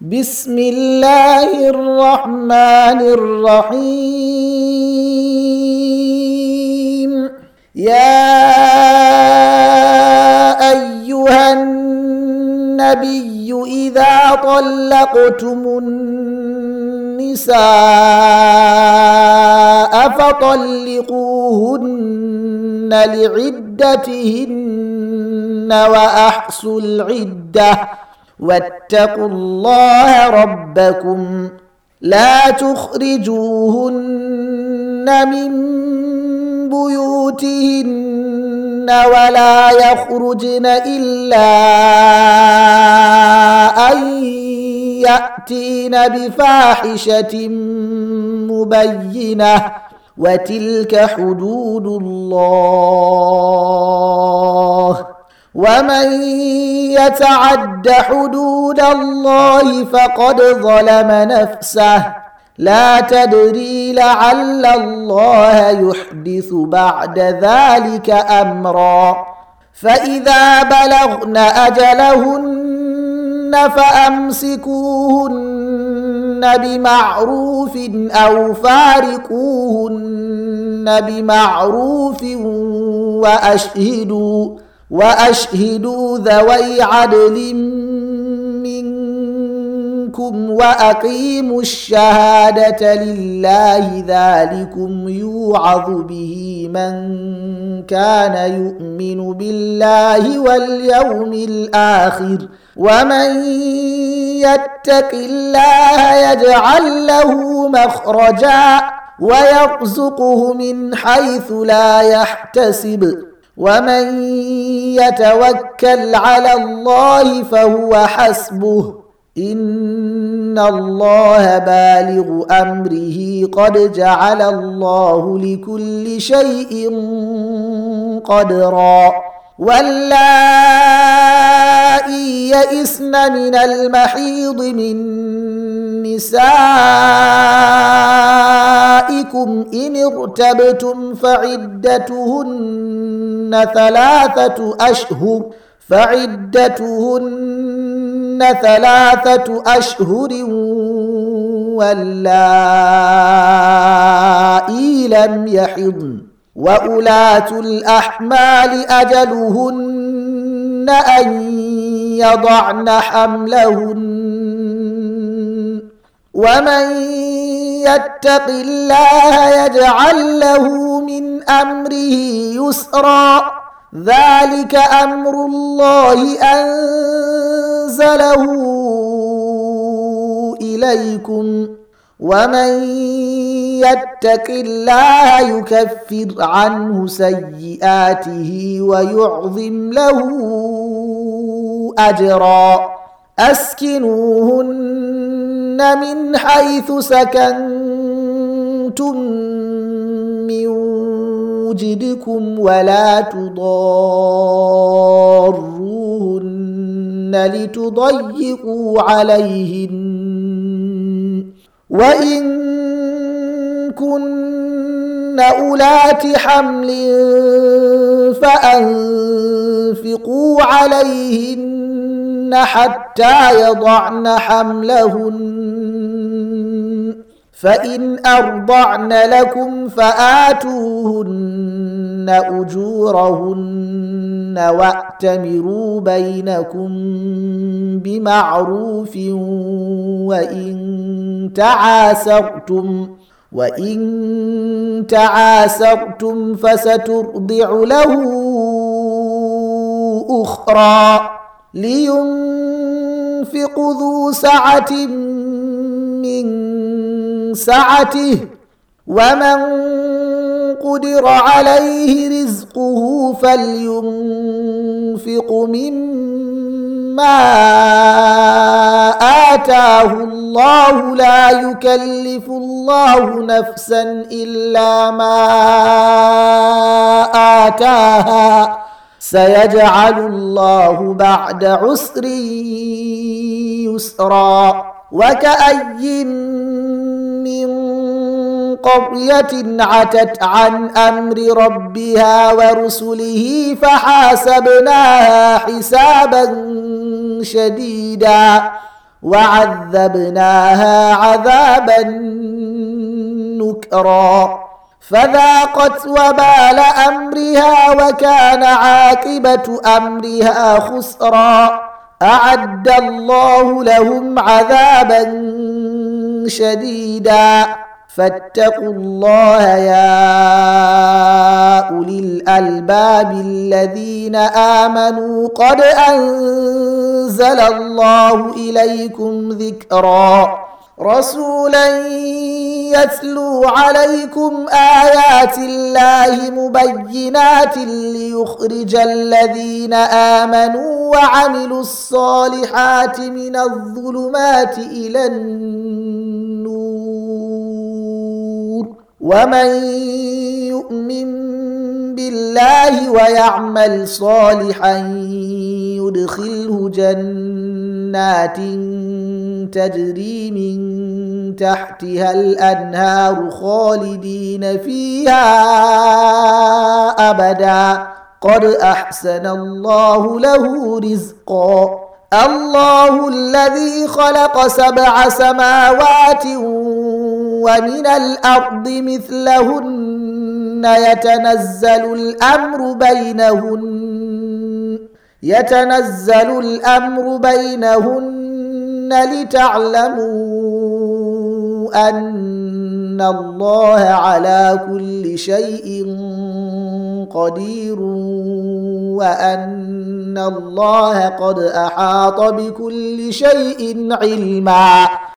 بسم الله الرحمن الرحيم. يا أيها النبي إذا طلقتم النساء فطلقوهن لعدتهن وأحصوا العدة واتقوا الله ربكم لا تخرجوهن من بيوتهن ولا يخرجن إلا أن يأتين بفاحشة مبينة وتلك حدود الله ومن يتعد حدود الله فقد ظلم نفسه لا تدري لعل الله يحدث بعد ذلك أمرا. فإذا بلغن أجلهن فأمسكوهن بمعروف أو فارقوهن بمعروف وأشهدوا ذوي عدل منكم وأقيموا الشهادة لله ذلكم يوعظ به من كان يؤمن بالله واليوم الآخر ومن يتق الله يجعل له مخرجا ويرزقه من حيث لا يحتسب ومن يتوكل على الله فهو حسبه إن الله بالغ أمره قد جعل الله لكل شيء قدرا. واللائي يئسن من المحيض من نسائكم إن ارتبتم فعدتهن ثلاثة أشهر واللائي لم يحضن وأولاة الأحمال أجلهن أن يضعن حملهن ومن يتق الله يجعل له من أمره يسرا ذلك أمر الله أنزله إليكم ومن يتق الله يكفر عنه سيئاته ويعظم له أجرا. أسكنوهن من حيث سكنتم من وجدكم ولا تضاروهن لتضيقوا عليهن وإن كن أولات حمل فأنفقوا عليهن حتى يضعن حملهن فإن أرضعن لكم فآتوهن أجورهن واعتمروا بينكم بمعروف وإن تعاسرتم فسترضع له أخرى لينفق ذو سعة من سعته ومن قدر عليه رزقه فلينفق مما آتاه الله لا يكلف الله نفسا إلا ما آتاها سيجعل الله بعد عسر يسرا. وكأي من قرية عتت عن أمر ربها ورسله فحاسبناها حسابا شديدا وعذبناها عذابا نكرا فذاقت وبال أمرها وكان عاقبة أمرها خسرا أعد الله لهم عذابا شديدا فاتقوا الله يا أولي الألباب الذين آمنوا قد أنزل الله إليكم ذكرا رسولا يتلو عليكم آيات الله مبينات ليخرج الذين آمنوا وعملوا الصالحات من الظلمات إلى النور ومن يؤمن بالله ويعمل صالحا يدخله جنات تجري من تحتها الأنهار خالدين فيها أبدا قد أحسن الله له رزقا الله الذي خلق 7 سماوات ومن الأرض مثلهن يتنزل الأمر بينهن لتعلموا أن الله على كل شيء قدير وأن الله قد أحاط بكل شيء علما